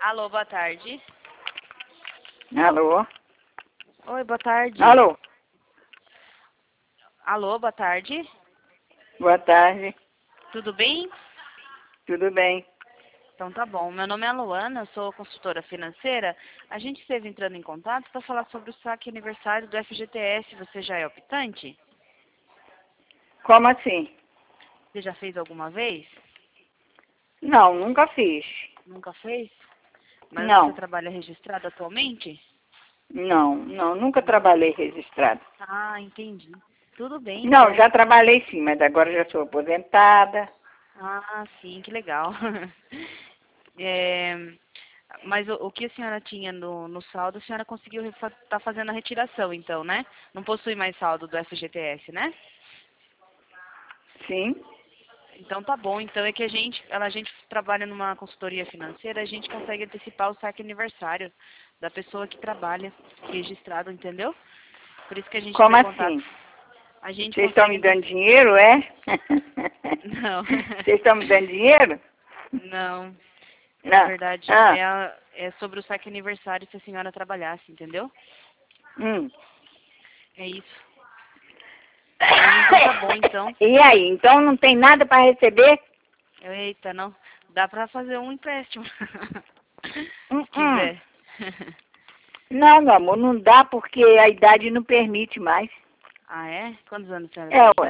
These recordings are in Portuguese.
Alô, boa tarde. Alô? Oi, boa tarde. Alô? Alô, boa tarde. Boa tarde. Tudo bem? Tudo bem? Então tá bom. Meu nome é Luana, eu sou consultora financeira. A gente esteve entrando em contato para falar sobre o saque aniversário do FGTS. Você já é optante? Como assim? Você já fez alguma vez? Não, nunca fiz. Nunca fez? Mas você Não, trabalha registrado atualmente? não, nunca trabalhei registrado. Ah, entendi. Tudo bem, Não, então. já trabalhei sim, mas agora já sou aposentada. Ah, sim, que legal. É, mas o que a senhora tinha no saldo, a senhora conseguiu estar fazendo a retiração, então, né? Não possui mais saldo do FGTS, né? Sim? Então tá bom. Então é que a gente trabalha numa consultoria financeira, a gente consegue antecipar o saque aniversário da pessoa que trabalha registrado, entendeu? Por isso que a gente Como entrou em contato. assim? A gente Vocês estão consegue me dando dinheiro, é? Não. Vocês estão me dando dinheiro? Não. Na Não. verdade, Ah, é sobre o saque aniversário se a senhora trabalhasse, entendeu? hum. É isso. Mas então tá bom, então. E aí, então não tem nada para receber? Eita, não. Dá pra fazer um empréstimo. Se Hum. quiser. Não, meu amor, não dá porque a idade não permite mais. Ah, é? Quantos anos a senhora É, tem? ué.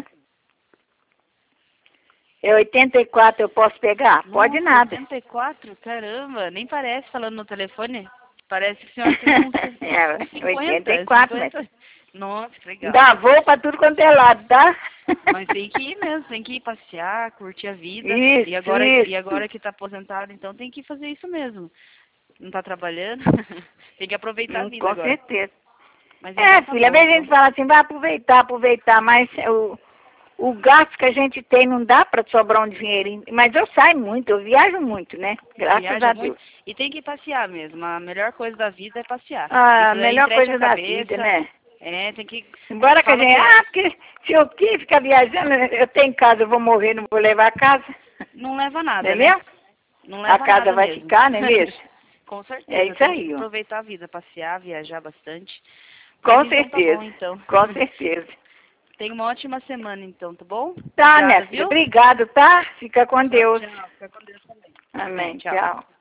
É 84, eu posso pegar? Pode Nossa, nada. 84? Caramba, nem parece falando no telefone. Parece que a senhora tem uns É, 50, 84, mas 50. Nossa, que legal. dá voo pra tudo quanto é lado, tá? Mas tem que ir mesmo, tem que ir passear, curtir a vida. E Isso. agora que tá aposentado, então tem que fazer isso mesmo. Não tá trabalhando? Tem que aproveitar a vida Com agora. certeza. Mas É, então tá filha, às bom, vezes a então. gente fala assim, vai aproveitar, mas o gasto que a gente tem não dá pra sobrar um dinheirinho. Mas eu saio muito, eu viajo muito, né? Graças Viaja a muito Deus. e tem que passear mesmo. A melhor coisa da vida é passear. A Isso aí melhor entrete a coisa da vida, cabeça. né? É, tem que. Embora que a Fala gente, que porque se eu aqui ficar viajando, eu tenho casa, eu vou morrer, não vou levar a casa. não leva nada, né? Entendeu? Não A leva casa nada vai mesmo. ficar, não é mesmo? Com É certeza, isso tem que aí, ó. aproveitar a vida, passear, viajar bastante. Mas Com então tá bom, certeza, então. com certeza. Tenha uma ótima semana, então, tá bom? Tá, minha Obrigada, filha, viu? obrigado, tá? Fica com Tchau, Deus. tchau. Fica com Deus também. Amém. Amém, Tchau. tchau.